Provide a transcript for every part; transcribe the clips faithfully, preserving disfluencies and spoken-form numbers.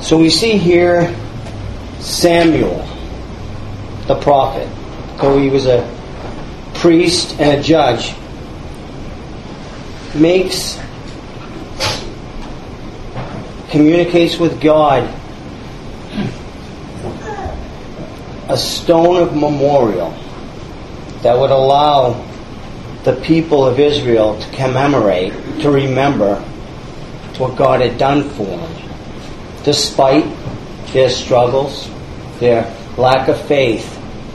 So we see here Samuel, the prophet, though he was a priest and a judge, makes, communicates with God a stone of memorial that would allow the people of Israel to commemorate, to remember what God had done for them, despite their struggles, their lack of faith.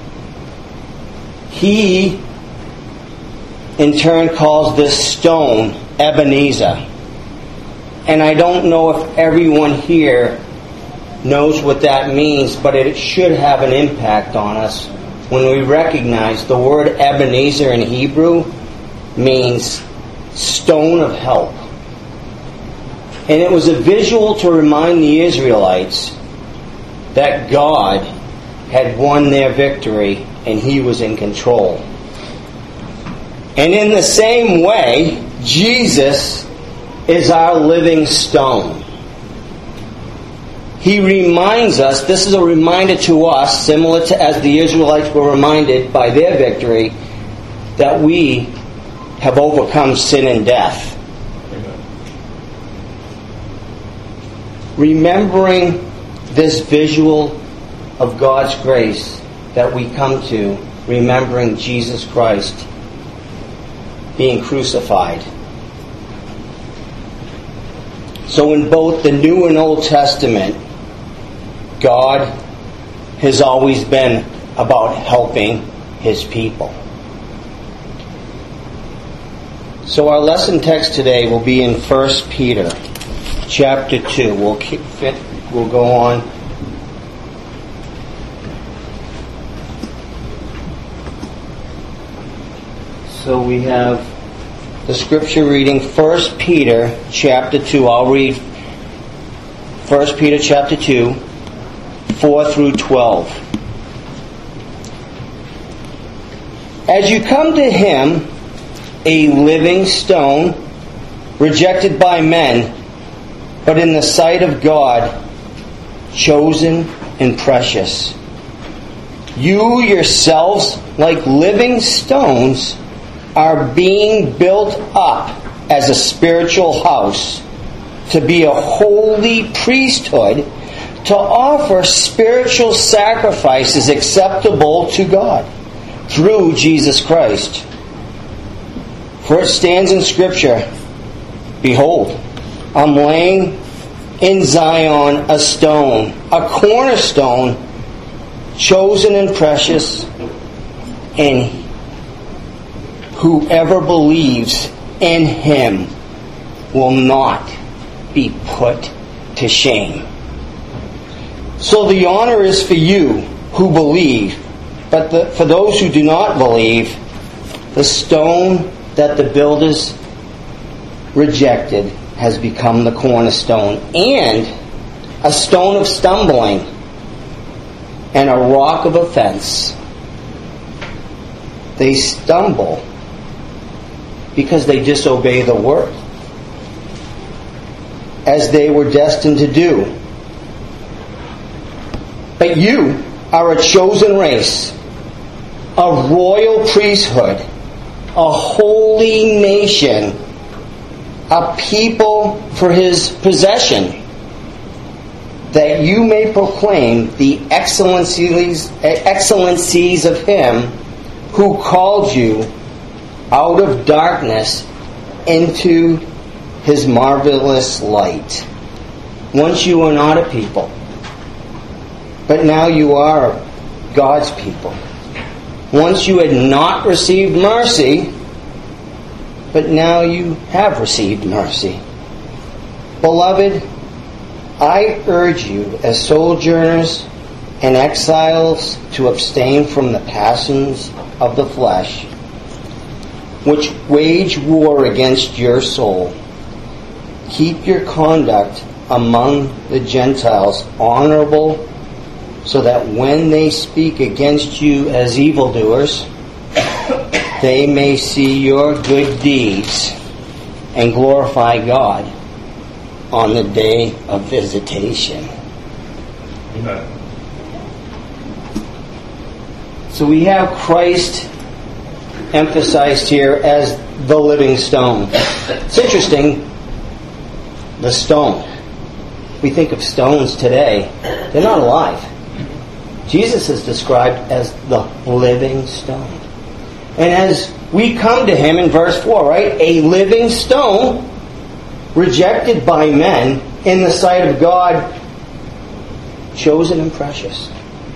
He, in turn, calls this stone Ebenezer. And I don't know if everyone here knows what that means, but it should have an impact on us when we recognize the word Ebenezer in Hebrew means stone of help. And it was a visual to remind the Israelites that God had won their victory and He was in control. And in the same way, Jesus is our living stone. He reminds us, this is a reminder to us, similar to as the Israelites were reminded by their victory, that we have overcome sin and death. Remembering this visual of God's grace that we come to, remembering Jesus Christ being crucified. So in both the New and Old Testament, God has always been about helping His people. So our lesson text today will be in First Peter chapter two. We'll keep fit. We'll go on. So we have the scripture reading, First Peter chapter two. I'll read First Peter chapter two, four through twelve. As you come to Him, a living stone, rejected by men, but in the sight of God, chosen and precious. You yourselves, like living stones, are being built up as a spiritual house to be a holy priesthood, to offer spiritual sacrifices acceptable to God through Jesus Christ. For it stands in Scripture, Behold, I'm laying in Zion a stone, a cornerstone, chosen and precious, and whoever believes in Him will not be put to shame. So the honor is for you who believe, but the, for those who do not believe, the stone that the builders rejected has become the cornerstone, and a stone of stumbling and a rock of offense. They stumble because they disobey the word, as they were destined to do. But you are a chosen race, a royal priesthood, a holy nation, a people for His possession, that you may proclaim the excellencies, excellencies of Him who called you out of darkness into His marvelous light. Once you were not a people, but now you are God's people. Once you had not received mercy, but now you have received mercy. Beloved, I urge you as sojourners and exiles to abstain from the passions of the flesh, which wage war against your soul. Keep your conduct among the Gentiles honorable, so that when they speak against you as evildoers, they may see your good deeds and glorify God on the day of visitation. Amen. So we have Christ emphasized here as the living stone. It's interesting, the stone. We think of stones today, they're not alive. Jesus is described as the living stone. And as we come to him in verse four, right? A living stone, rejected by men, in the sight of God, chosen and precious.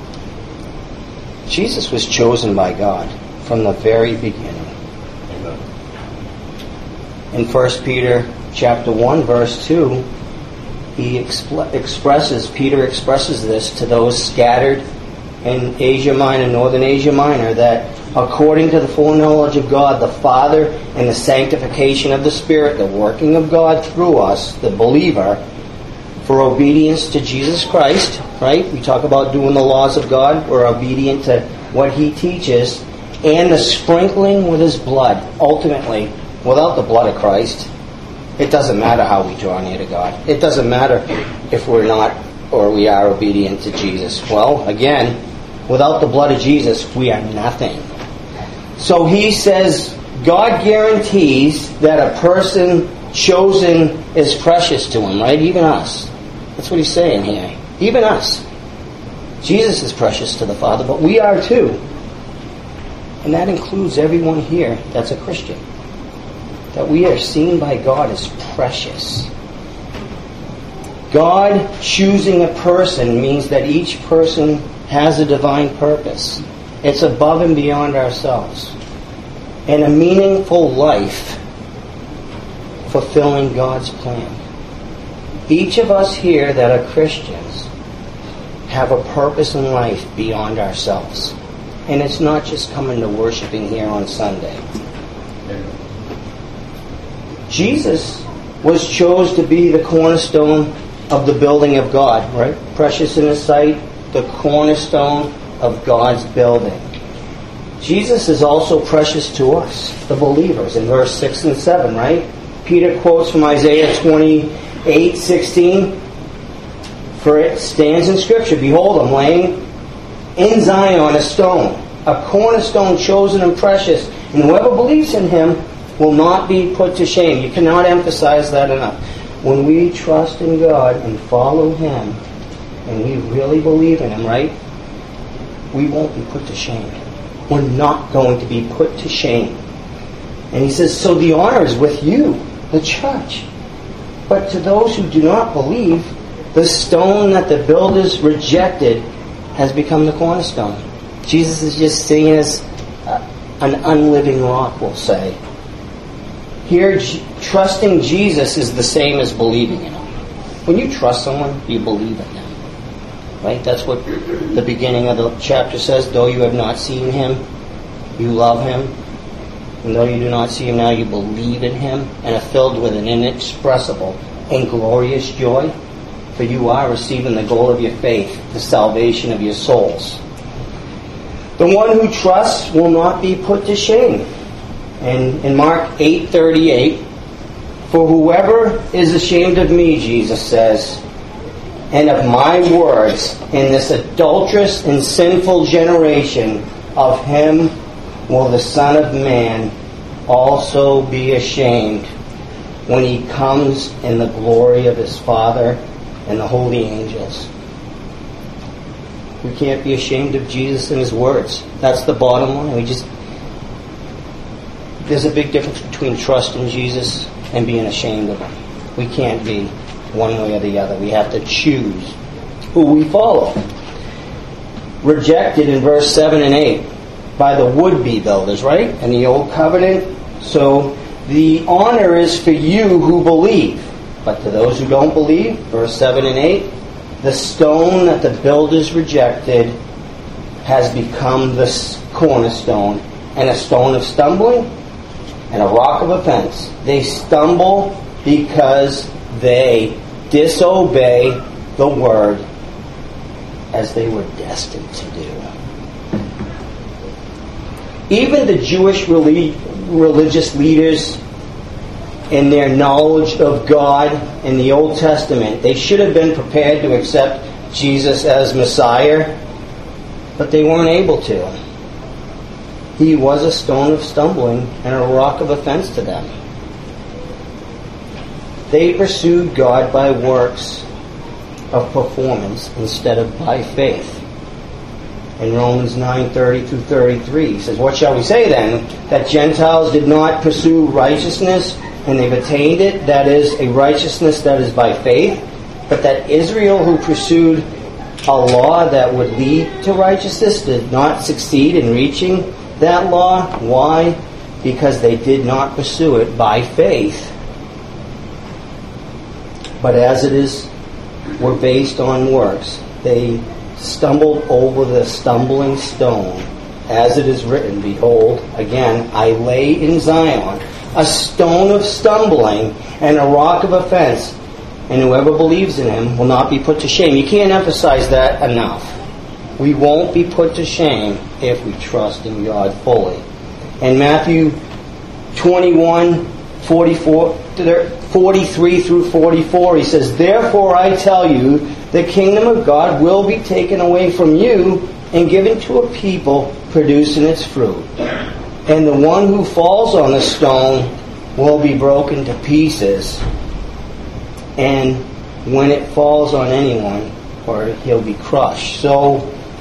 Jesus was chosen by God from the very beginning. Amen. In First Peter chapter one, verse two, he expl- expresses, Peter expresses this to those scattered in Asia Minor, Northern Asia Minor, that according to the full knowledge of God the Father and the sanctification of the Spirit, the working of God through us, the believer, for obedience to Jesus Christ, right? We talk about doing the laws of God. We're obedient to what he teaches. And the sprinkling with his blood. Ultimately, without the blood of Christ, it doesn't matter how we draw near to God. It doesn't matter if we're not or we are obedient to Jesus. Well, again, without the blood of Jesus, we are nothing. So he says, God guarantees that a person chosen is precious to him, right? Even us. That's what he's saying here. Even us. Jesus is precious to the Father, but we are too. And that includes everyone here that's a Christian. That we are seen by God as precious. God choosing a person means that each person has a divine purpose. It's above and beyond ourselves. And a meaningful life fulfilling God's plan. Each of us here that are Christians have a purpose in life beyond ourselves. And it's not just coming to worshiping here on Sunday. Jesus was chosen to be the cornerstone of the building of God, right? Precious in his sight, the cornerstone of God's building. Jesus is also precious to us, the believers, in verse six and seven, right? Peter quotes from Isaiah twenty-eight sixteen, for it stands in Scripture, behold, I'm laying in Zion a stone, a cornerstone chosen and precious, and whoever believes in him will not be put to shame. You cannot emphasize that enough. When we trust in God and follow him, and we really believe in him, right, we won't be put to shame. We're not going to be put to shame. And he says, so the honor is with you, the church. But to those who do not believe, the stone that the builders rejected has become the cornerstone. Jesus is just seen as an unliving rock, we'll say. Here, trusting Jesus is the same as believing in him. When you trust someone, you believe in them. Right? That's what the beginning of the chapter says. Though you have not seen him, you love him. And though you do not see him now, you believe in him and are filled with an inexpressible and glorious joy. For you are receiving the goal of your faith, the salvation of your souls. The one who trusts will not be put to shame. And in Mark eight thirty-eight, for whoever is ashamed of me, Jesus says, and of my words in this adulterous and sinful generation, of him will the Son of Man also be ashamed when he comes in the glory of his Father and the holy angels. We can't be ashamed of Jesus and his words. That's the bottom line. We just There's a big difference between trusting Jesus and being ashamed of him. We can't be one way or the other. We have to choose who we follow. Rejected in verse seven and eight by the would-be builders, right? In the old covenant. So the honor is for you who believe. But to those who don't believe, verse seven and eight, the stone that the builders rejected has become the cornerstone, and a stone of stumbling and a rock of offense. They stumble because they disobey the word as they were destined to do. Even the Jewish relig- religious leaders, in their knowledge of God in the Old Testament, they should have been prepared to accept Jesus as Messiah, but they weren't able to. He was a stone of stumbling and a rock of offense to them. They pursued God by works of performance instead of by faith. In Romans nine thirty through thirty-three, he says, "What shall we say then? That Gentiles did not pursue righteousness, and they've attained it, that is, a righteousness that is by faith, but that Israel, who pursued a law that would lead to righteousness, did not succeed in reaching that law." Why? Because they did not pursue it by faith, but as it is, were based on works. They stumbled over the stumbling stone, as it is written, "Behold, again, I lay in Zion a stone of stumbling and a rock of offense, and whoever believes in him will not be put to shame." You can't emphasize that enough. We won't be put to shame if we trust in God fully. In Matthew twenty-one, forty-four, forty-three through forty-four, he says, "Therefore I tell you, the kingdom of God will be taken away from you and given to a people producing its fruit. And the one who falls on the stone will be broken to pieces. And when it falls on anyone, or he'll be crushed." So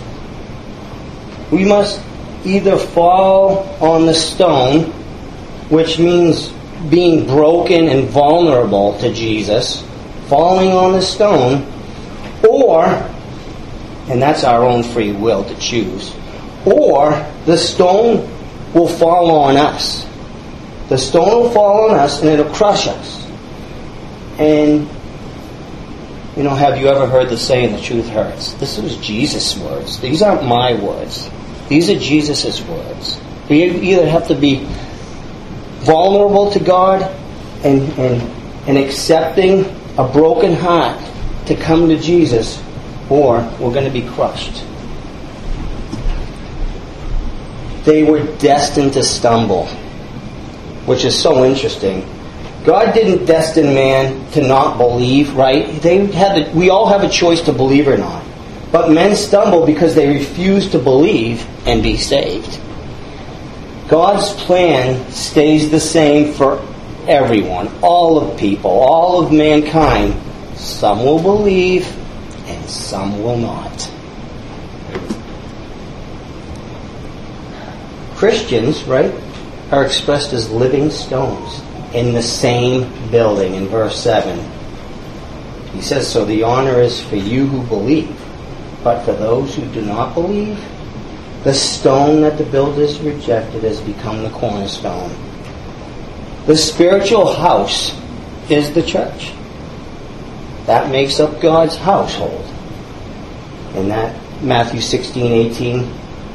we must either fall on the stone, which means being broken and vulnerable to Jesus, falling on the stone, or, and that's our own free will to choose, or the stone will fall on us. The stone will fall on us and it'll crush us. And, you know, have you ever heard the saying, "The truth hurts"? This was Jesus' words. These aren't my words. These are Jesus' words. We either have to be vulnerable to God and, and, and accepting a broken heart to come to Jesus, or we're going to be crushed. They were destined to stumble, which is so interesting. God didn't destine man to not believe, right? They had the, we all have a choice to believe or not. But men stumble because they refuse to believe and be saved. God's plan stays the same for everyone, all of people, all of mankind. Some will believe and some will not. Christians, right, are expressed as living stones in the same building in verse seven. He says, "So the honor is for you who believe, but for those who do not believe, the stone that the builders rejected has become the cornerstone." The spiritual house is the church. That makes up God's household. In that Matthew sixteen, eighteen,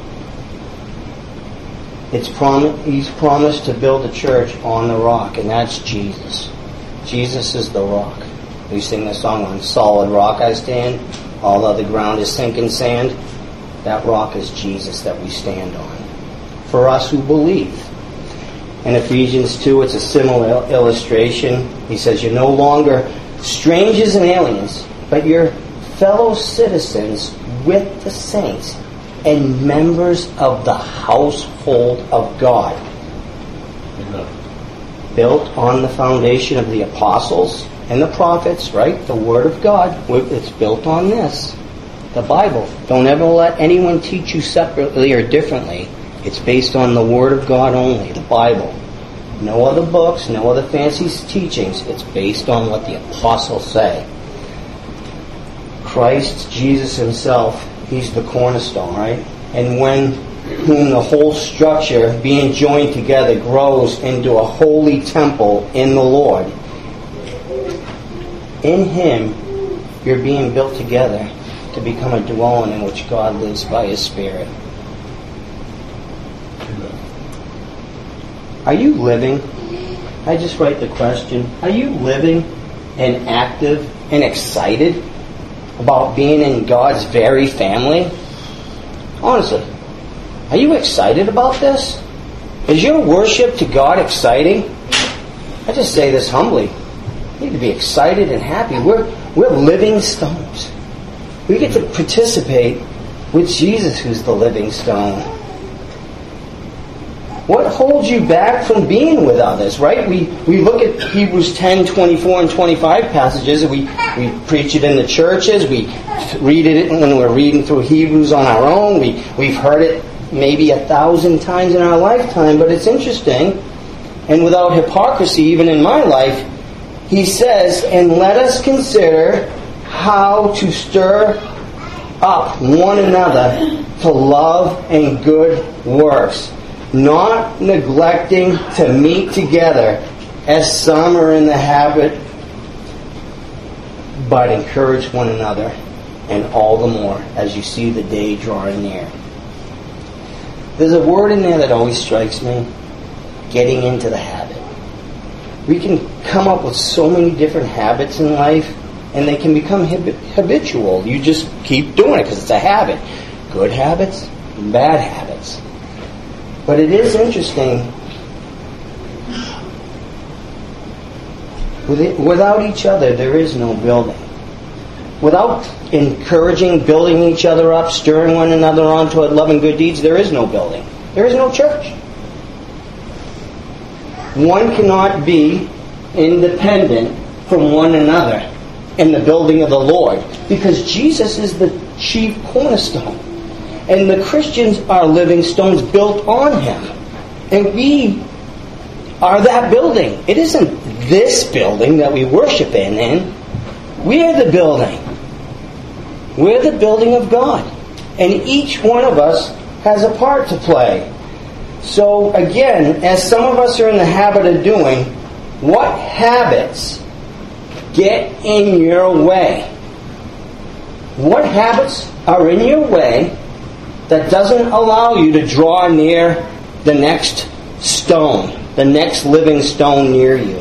it's prom- He's promised to build a church on the rock, and that's Jesus. Jesus is the rock. We sing the song, "On solid rock I stand, all other ground is sinking sand." That rock is Jesus that we stand on. For us who believe. In Ephesians two, it's a similar illustration. He says, "You're no longer strangers and aliens, but you're fellow citizens with the saints and members of the household of God." Amen. Built on the foundation of the apostles and the prophets, right? The Word of God. It's built on this. The Bible. Don't ever let anyone teach you separately or differently. It's based on the Word of God only, the Bible. No other books, no other fancy teachings. It's based on what the apostles say. Christ, Jesus himself, he's the cornerstone, right? And when whom the whole structure, being joined together, grows into a holy temple in the Lord. In him, you're being built together to become a dwelling in which God lives by his Spirit. Are you living? I just write the question. Are you living and active and excited about being in God's very family? Honestly, are you excited about this? Is your worship to God exciting? I just say this humbly. You need to be excited and happy. We're, we're living stones. We get to participate with Jesus, who's the living stone. What holds you back from being with others, right? We we look at Hebrews ten, twenty-four and twenty-five passages, and we, we preach it in the churches, we read it when we're reading through Hebrews on our own, we, we've heard it maybe a thousand times in our lifetime, but it's interesting, and without hypocrisy, even in my life, he says, and let us consider how to stir up one another to love and good works, not neglecting to meet together as some are in the habit, but encourage one another, and all the more as you see the day drawing near. There's a word in there that always strikes me: getting into the habit. We can come up with so many different habits in life, and they can become hab- habitual. You just keep doing it because it's a habit. Good habits, bad habits. But it is interesting, with it, without each other, there is no building. Without encouraging, building each other up, stirring one another on toward love and good deeds, there is no building. There is no church. One cannot be independent from one another in the building of the Lord, because Jesus is the chief cornerstone. And the Christians are living stones built on Him. And we are that building. It isn't this building that we worship in. in. We are the building. We're the building of God. And each one of us has a part to play. So again, as some of us are in the habit of doing, what habits get in your way? What habits are in your way that doesn't allow you to draw near the next stone, the next living stone near you?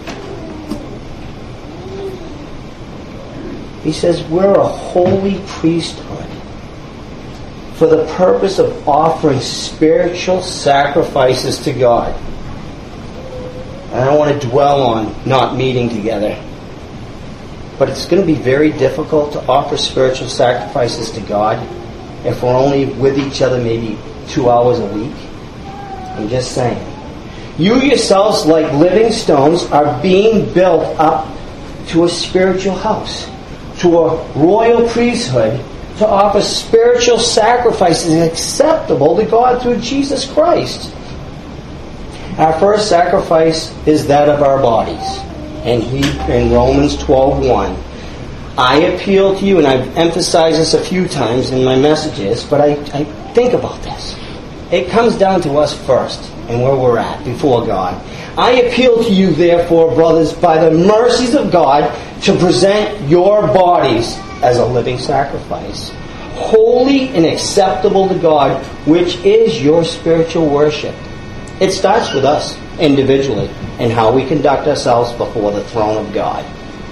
He says we're a holy priesthood for the purpose of offering spiritual sacrifices to God. And I don't want to dwell on not meeting together, but it's going to be very difficult to offer spiritual sacrifices to God if we're only with each other maybe two hours a week. I'm just saying. You yourselves, like living stones, are being built up to a spiritual house, to a royal priesthood, to offer spiritual sacrifices acceptable to God through Jesus Christ. Our first sacrifice is that of our bodies. And he, in Romans twelve one, I appeal to you, and I've emphasized this a few times in my messages, but I, I think about this. It comes down to us first and where we're at before God. I appeal to you, therefore, brothers, by the mercies of God, to present your bodies as a living sacrifice, holy and acceptable to God, which is your spiritual worship. It starts with us individually and how we conduct ourselves before the throne of God.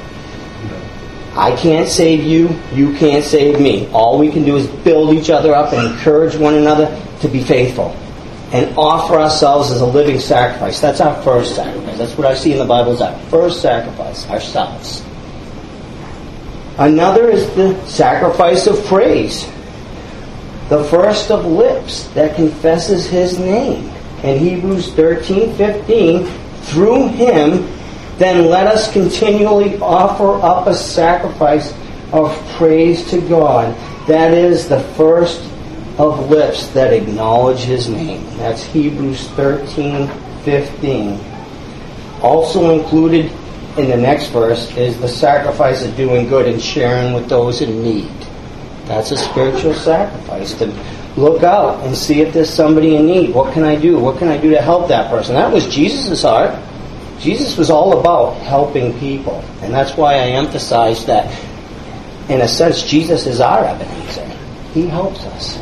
I can't save you, you can't save me. All we can do is build each other up and encourage one another to be faithful and offer ourselves as a living sacrifice. That's our first sacrifice. That's what I see in the Bible as our first sacrifice, ourselves. Another is the sacrifice of praise. The first of lips that confesses His name. In Hebrews thirteen fifteen, through Him, then let us continually offer up a sacrifice of praise to God. That is the first of lips that acknowledge His name. That's Hebrews thirteen fifteen. Also included in the next verse is the sacrifice of doing good and sharing with those in need. That's a spiritual sacrifice, to look out and see if there's somebody in need. What can I do? What can I do to help that person? That was Jesus' heart. Jesus was all about helping people. And that's why I emphasize that, in a sense, Jesus is our Ebenezer. He helps us.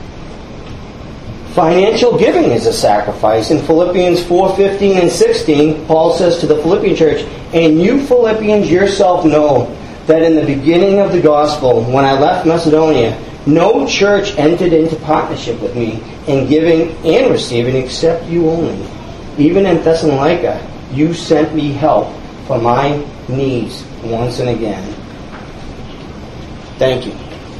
Financial giving is a sacrifice. In Philippians four fifteen and sixteen, Paul says to the Philippian church, and you Philippians yourself know that in the beginning of the gospel, when I left Macedonia, no church entered into partnership with me in giving and receiving except you only. Even in Thessalonica, you sent me help for my needs once and again. Thank you.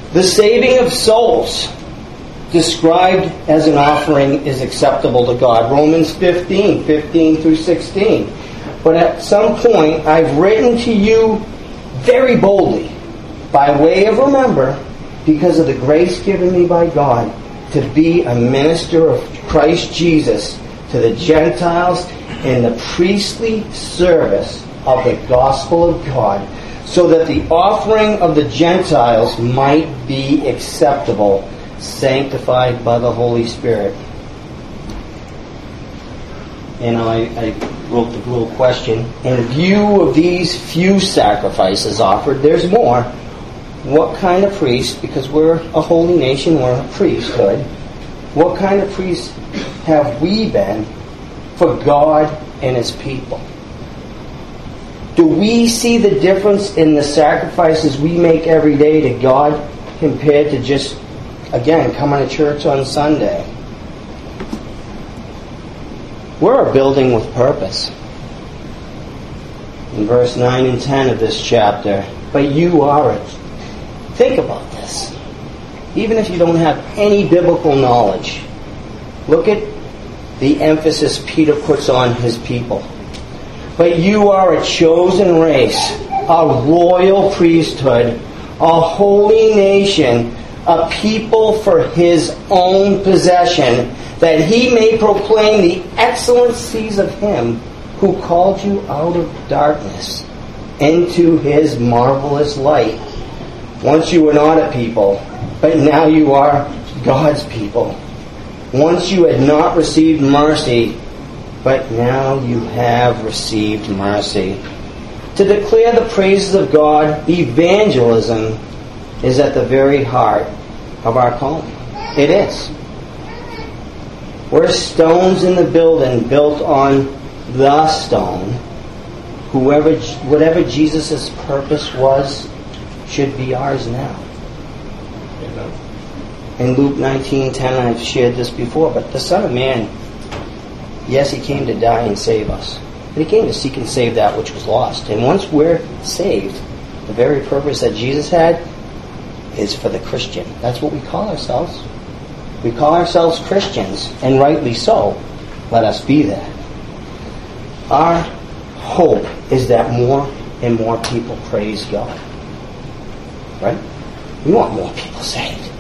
The saving of souls, described as an offering, is acceptable to God. Romans fifteen, fifteen through sixteen. But at some point, I've written to you very boldly, by way of remember, because of the grace given me by God, to be a minister of Christ Jesus to the Gentiles in the priestly service of the gospel of God, so that the offering of the Gentiles might be acceptable, sanctified by the Holy Spirit. And I, I wrote the little question. In view of these few sacrifices offered, there's more. What kind of priest, because we're a holy nation, we're a priesthood, what kind of priest have we been for God and His people? Do we see the difference in the sacrifices we make every day to God compared to just, again, coming to church on Sunday? We're a building with purpose. In verse nine and ten of this chapter, but you are it. Think about this. Even if you don't have any biblical knowledge, look at the emphasis Peter puts on his people. But you are a chosen race, a royal priesthood, a holy nation, a people for His own possession, that He may proclaim the excellencies of Him who called you out of darkness into His marvelous light. Once you were not a people, but now you are God's people. Once you had not received mercy, but now you have received mercy. To declare the praises of God, evangelism is at the very heart of our calling. It is. We're stones in the building, built on the stone. Whoever, whatever Jesus' purpose was, should be ours now. In Luke nineteen ten, I've shared this before, but the Son of Man, yes, He came to die and save us. But He came to seek and save that which was lost. And once we're saved, the very purpose that Jesus had is for the Christian. That's what we call ourselves. We call ourselves Christians, and rightly so. Let us be that. Our hope is that more and more people praise God. Right? We want more people saved.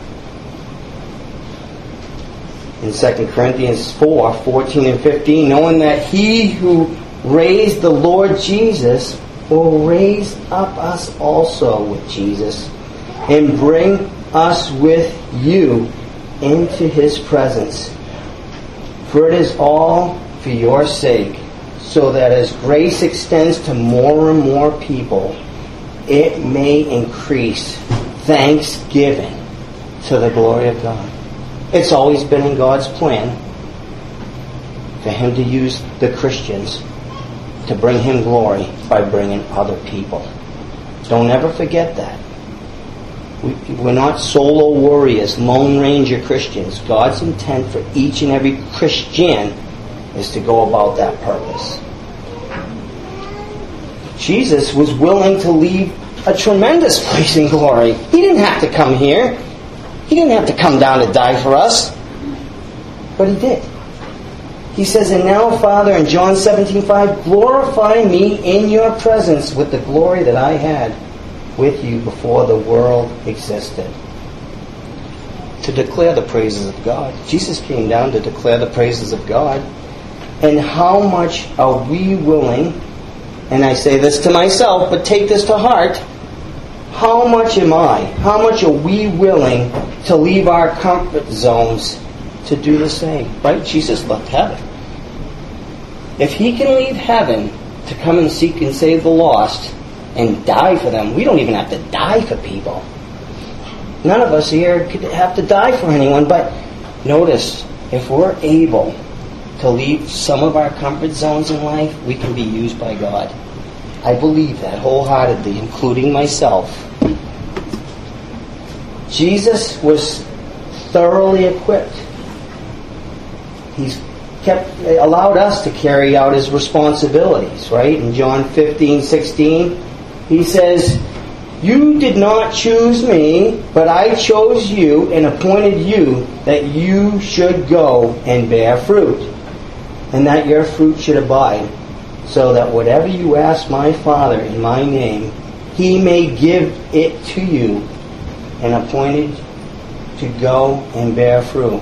In Second Corinthians four, fourteen and fifteen, knowing that He who raised the Lord Jesus will raise up us also with Jesus and bring us with you into His presence. For it is all for your sake, so that as grace extends to more and more people, it may increase thanksgiving to the glory of God. It's always been in God's plan for Him to use the Christians to bring Him glory by bringing other people. Don't ever forget that. We, we're not solo warriors, Lone Ranger Christians. God's intent for each and every Christian is to go about that purpose. Jesus was willing to leave a tremendous place in glory. He didn't have to come here. He didn't have to come down to die for us. But He did. He says, and now, Father, in John seventeen five, glorify me in your presence with the glory that I had with you before the world existed. To declare the praises of God. Jesus came down to declare the praises of God. And how much are we willing, and I say this to myself, but take this to heart, how much am I, how much are we willing to leave our comfort zones to do the same? Right? Jesus left heaven. If He can leave heaven to come and seek and save the lost and die for them, we don't even have to die for people. None of us here could have to die for anyone, but notice, if we're able to leave some of our comfort zones in life, we can be used by God. I believe that wholeheartedly, including myself. Jesus was thoroughly equipped. He's kept allowed us to carry out His responsibilities, right? In John fifteen sixteen, He says, You did not choose me, but I chose you and appointed you that you should go and bear fruit, and that your fruit should abide, so that whatever you ask my Father in my name, he may give it to you, and appointed to go and bear fruit.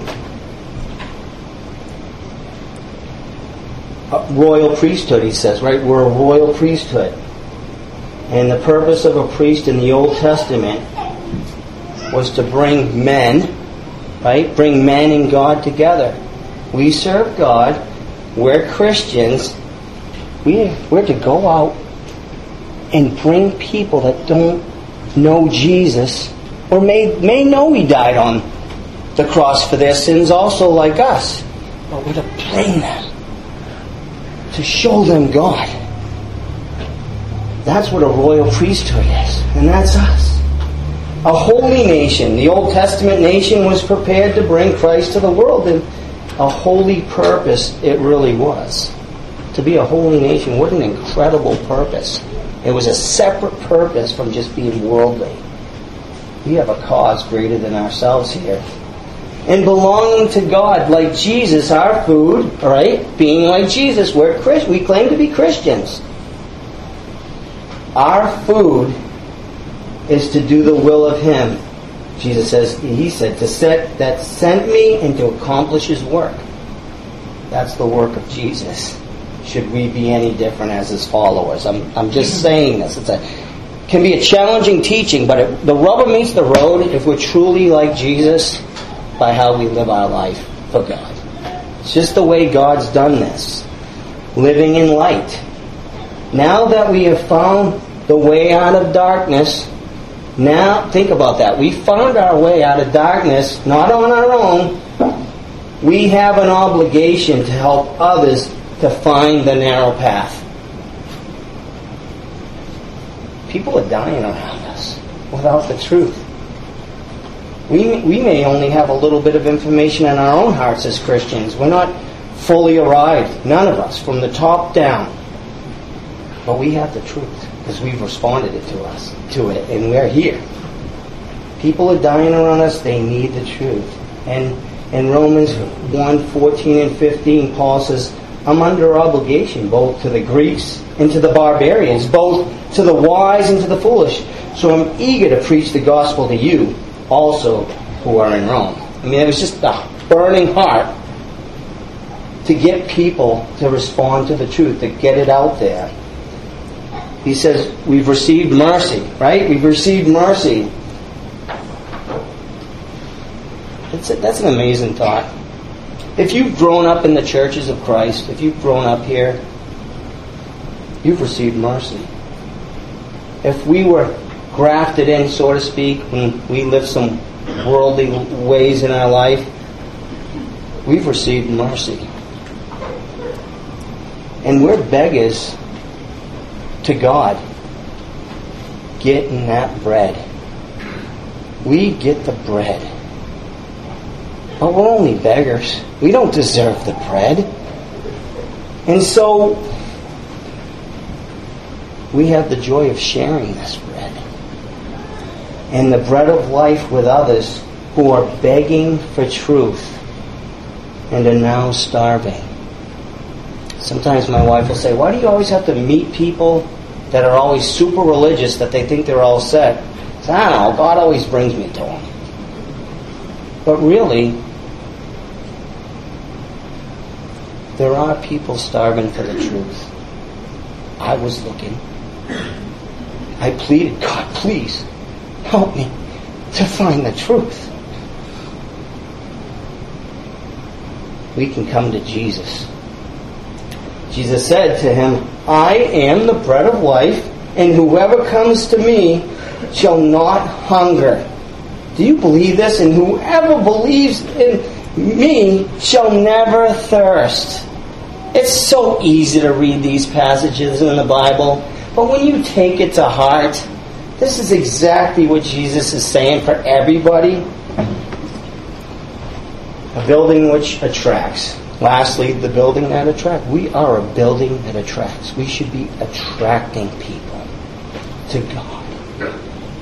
A royal priesthood, he says, right? We're a royal priesthood. And the purpose of a priest in the Old Testament was to bring men, right? Bring men and God together. We serve God. We're Christians. We, we're to go out and bring people that don't know Jesus, or may, may know He died on the cross for their sins also like us. But we're to bring them, to show them God. That's what a royal priesthood is. And that's us. A holy nation. The Old Testament nation was prepared to bring Christ to the world. And a holy purpose it really was. To be a holy nation, what an incredible purpose. It was a separate purpose from just being worldly. We have a cause greater than ourselves here. And belonging to God, like Jesus, our food, right? Being like Jesus, we're Christ- we claim to be Christians. Our food is to do the will of Him. Jesus says, He said, to set that sent me and to accomplish His work. That's the work of Jesus. Should we be any different as His followers? I'm I'm just saying this. It's a can be a challenging teaching, but it, the rubber meets the road if we're truly like Jesus by how we live our life for God. It's just the way God's done this. Living in light. Now that we have found the way out of darkness, now, think about that. We found our way out of darkness, not on our own. We have an obligation to help others to find the narrow path. People are dying around us without the truth. We, we may only have a little bit of information in our own hearts as Christians. We're not fully arrived, none of us, from the top down. But we have the truth because we've responded it to us, to it, and we're here. People are dying around us. They need the truth. And in Romans one, fourteen and fifteen, Paul says, I'm under obligation both to the Greeks and to the barbarians, both to the wise and to the foolish. So I'm eager to preach the gospel to you also who are in Rome. I mean, it was just a burning heart to get people to respond to the truth, to get it out there. He says, we've received mercy, right? We've received mercy. That's, a, that's an amazing thought. If you've grown up in the churches of Christ, if you've grown up here, you've received mercy. If we were grafted in, so to speak, when we lived some worldly ways in our life, we've received mercy. And we're beggars to God getting that bread. We get the bread. But we're only beggars. We don't deserve the bread. And so we have the joy of sharing this bread. And the bread of life with others who are begging for truth and are now starving. Sometimes my wife will say, why do you always have to meet people that are always super religious that they think they're all set? I say, I don't know, God always brings me to them. But really, there are people starving for the truth. I was looking. I pleaded, God, please help me to find the truth. We can come to Jesus. Jesus said to him, I am the bread of life, and whoever comes to me shall not hunger. Do you believe this? And whoever believes in me shall never thirst. It's so easy to read these passages in the Bible, but when you take it to heart, this is exactly what Jesus is saying for everybody. A building which attracts. Lastly, the building that attracts. We are a building that attracts. We should be attracting people to God.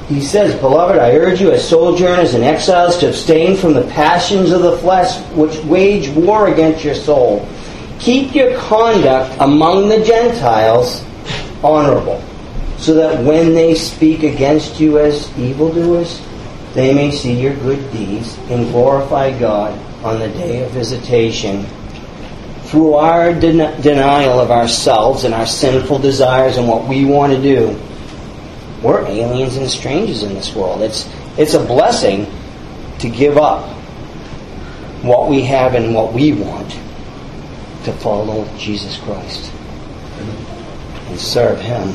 he says, "Beloved, I urge you as sojourners and exiles to abstain from the passions of the flesh which wage war against your soul. Keep your conduct among the Gentiles honorable, so that when they speak against you as evildoers, they may see your good deeds and glorify God on the day of visitation." Through our den- denial of ourselves and our sinful desires and what we want to do, we're aliens and strangers in this world. It's it's a blessing to give up what we have and what we want to follow Jesus Christ and serve Him.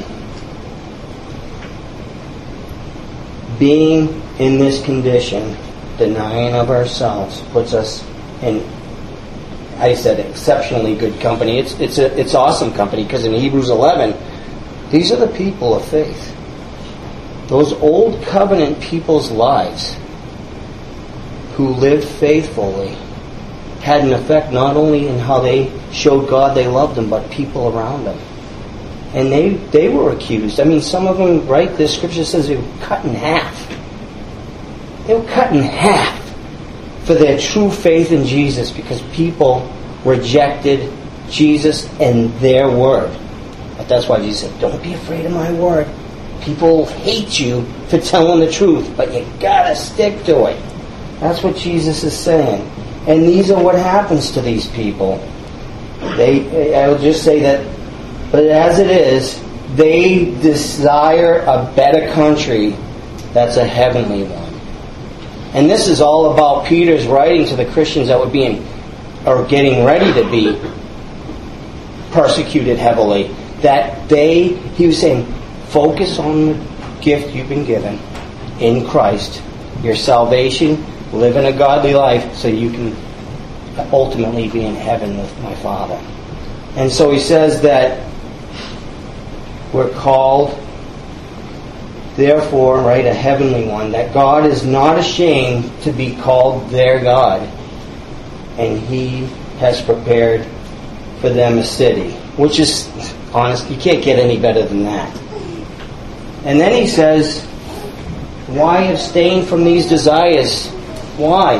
Being in this condition, denying of ourselves, puts us in, I said, exceptionally good company. It's it's a, it's awesome company, because in Hebrews eleven, these are the people of faith. Those old covenant people's lives who lived faithfully had an effect not only in how they showed God they loved Him, but people around them. And they they were accused. I mean, some of them, right, the scripture says they were cut in half. They were cut in half for their true faith in Jesus, because people rejected Jesus and their word. But that's why Jesus said, don't be afraid of my word. People hate you for telling the truth, but you gotta stick to it. That's what Jesus is saying. And these are what happens to these people. They, I will just say that, but as it is, they desire a better country that's a heavenly one. And this is all about Peter's writing to the Christians that were being, or getting ready to be, persecuted heavily. That they, he was saying, focus on the gift you've been given in Christ, your salvation, living a godly life, so you can ultimately be in heaven with my Father. And so he says that we're called, therefore, right, a heavenly one, that God is not ashamed to be called their God, and He has prepared for them a city. Which is, honest, you can't get any better than that. And then he says, why abstain from these desires? Why?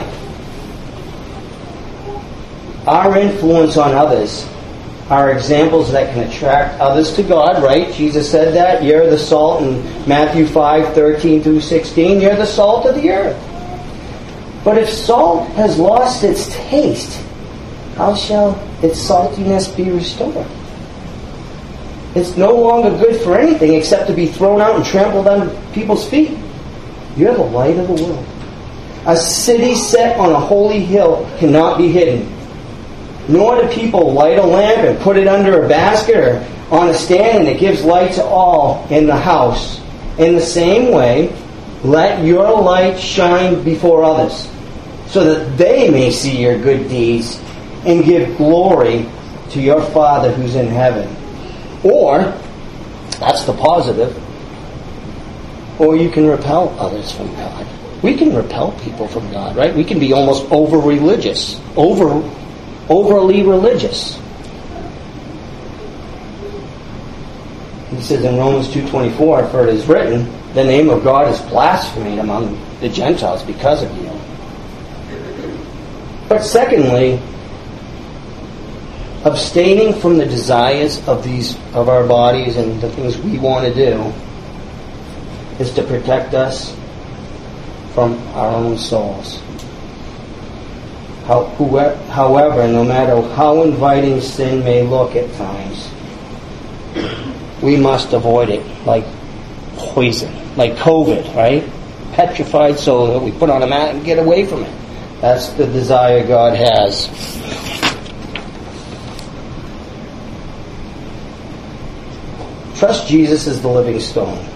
Our influence on others are examples that can attract others to God, right? Jesus said that. You're the salt in Matthew five, thirteen through sixteen. You're the salt of the earth. But if salt has lost its taste, how shall its saltiness be restored? It's no longer good for anything except to be thrown out and trampled under people's feet. You're the light of the world. A city set on a holy hill cannot be hidden. Nor do people light a lamp and put it under a basket or on a stand, and it gives light to all in the house. In the same way, let your light shine before others, so that they may see your good deeds and give glory to your Father who's in heaven. Or, that's the positive, or you can repel others from God. We can repel people from God, right? We can be almost over-religious, over, overly religious. He says in Romans two twenty-four, for it is written, the name of God is blasphemed among the Gentiles because of you. But secondly, abstaining from the desires of these of our bodies and the things we want to do is to protect us from our own souls. How, whoever, however, no matter how inviting sin may look at times, we must avoid it like poison, like COVID, right? Petrified so that we put on a mat and get away from it. That's the desire God has. Trust Jesus as the living stone.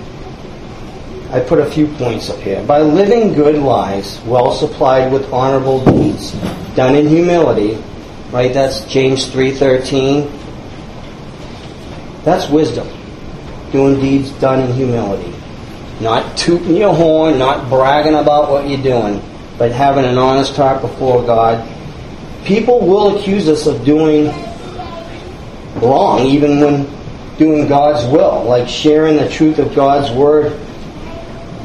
I put a few points up here. By living good lives, well supplied with honorable deeds, done in humility, right? That's James three thirteen. That's wisdom. Doing deeds done in humility. Not tooting your horn, not bragging about what you're doing, but having an honest heart before God. People will accuse us of doing wrong, even when doing God's will, like sharing the truth of God's word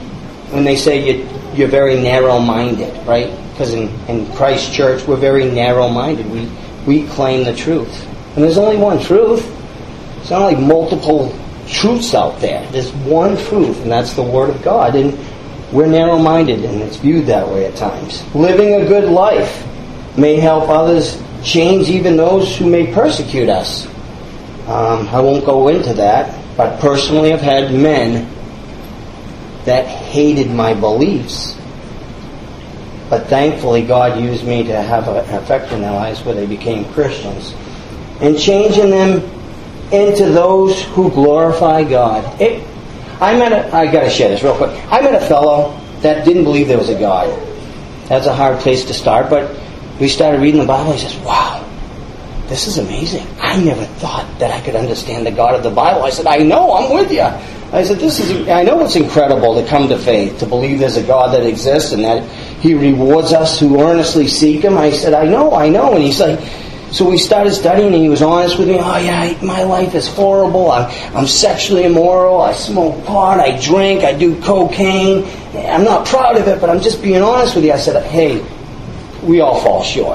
when they say you, you're very narrow-minded, right? Because in, in Christ Church, we're very narrow-minded. We, we claim the truth. And there's only one truth. It's not like multiple truths out there. There's one truth, and that's the Word of God. And we're narrow-minded, and it's viewed that way at times. Living a good life may help others change, even those who may persecute us. Um, I won't go into that, but personally I've had men that hated my beliefs. But thankfully God used me to have an effect in their lives where they became Christians. And changing them into those who glorify God. It, I met a, I got to share this real quick. I met a fellow that didn't believe there was a God. That's a hard place to start, but we started reading the Bible and he says, wow, this is amazing. I never thought that I could understand the God of the Bible. I said, I know, I'm with you. I said, this is, I know it's incredible to come to faith, to believe there's a God that exists and that He rewards us who earnestly seek Him. I said, I know, I know. And he's like, so we started studying and he was honest with me. Oh yeah, my life is horrible. I'm, I'm sexually immoral. I smoke pot. I drink. I do cocaine. I'm not proud of it, but I'm just being honest with you. I said, hey, we all fall short.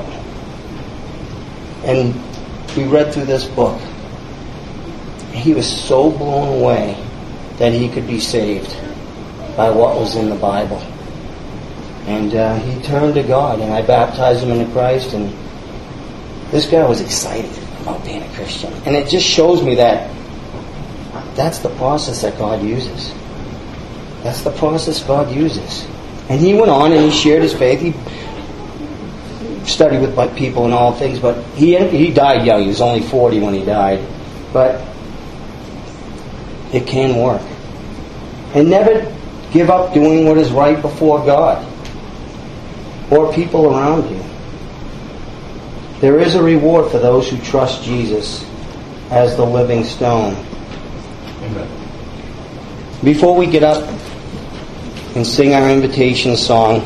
And we read through this book. He was so blown away that he could be saved by what was in the Bible. And uh, he turned to God, and I baptized him into Christ, and this guy was excited about being a Christian. And it just shows me that that's the process that God uses. That's the process God uses. And he went on and he shared his faith. He studied with people and all things, but he he died young. He was only forty when he died. But it can work. And never give up doing what is right before God or people around you. There is a reward for those who trust Jesus as the living stone. Amen. Before we get up and sing our invitation song,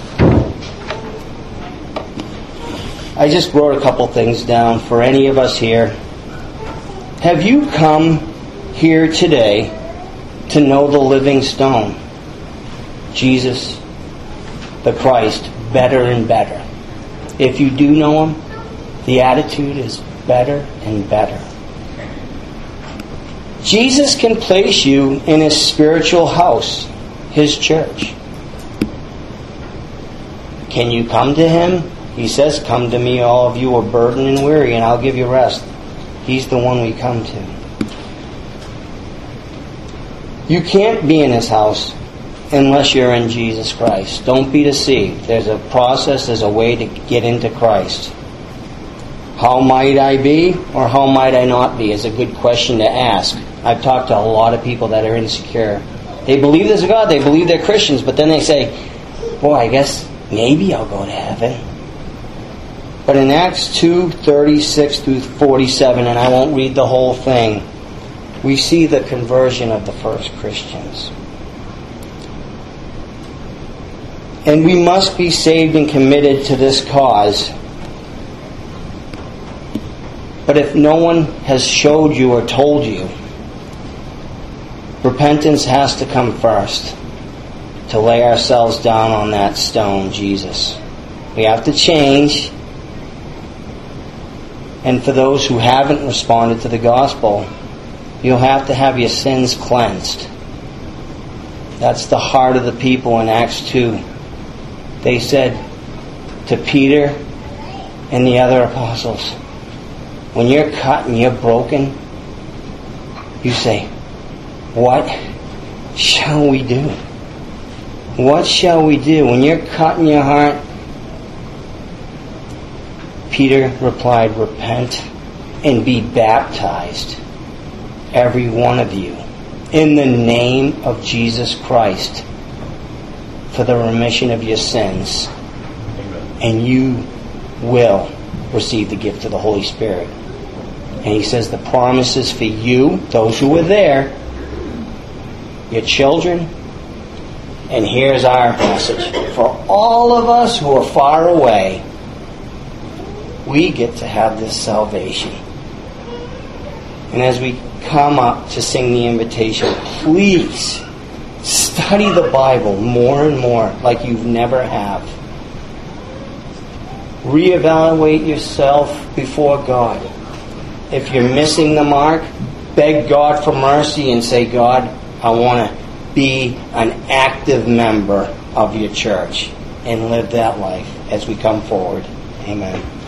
I just wrote a couple things down for any of us here. Have you come here today to know the living stone, Jesus, the Christ, better and better? If you do know Him, the attitude is better and better. Jesus can place you in His spiritual house, His church. Can you come to Him? He says, come to me, all of you are burdened and weary, and I'll give you rest. He's the one we come to. You can't be in His house unless you're in Jesus Christ. Don't be deceived. There's a process, there's a way to get into Christ. How might I be or how might I not be is a good question to ask. I've talked to a lot of people that are insecure. They believe there's a God, they believe they're Christians, but then they say, boy, I guess maybe I'll go to heaven. But in Acts two, thirty-six through forty-seven, and I won't read the whole thing, we see the conversion of the first Christians. And we must be saved and committed to this cause. But if no one has showed you or told you, repentance has to come first. To lay ourselves down on that stone, Jesus. We have to change. And for those who haven't responded to the gospel, you'll have to have your sins cleansed. That's the heart of the people in Acts two. They said to Peter and the other apostles, when you're cut and you're broken, you say, what shall we do? What shall we do? When you're cut in your heart, Peter replied, repent and be baptized, every one of you, in the name of Jesus Christ, for the remission of your sins. Amen. And you will receive the gift of the Holy Spirit. And he says the promise is for you, those who were there, your children, and here's our message. For all of us who are far away, we get to have this salvation. And as we come up to sing the invitation, please Study the Bible more and more like you never have. Reevaluate yourself before God. If you're missing the mark, beg God for mercy and say, God, I want to be an active member of your church and live that life as we come forward. Amen.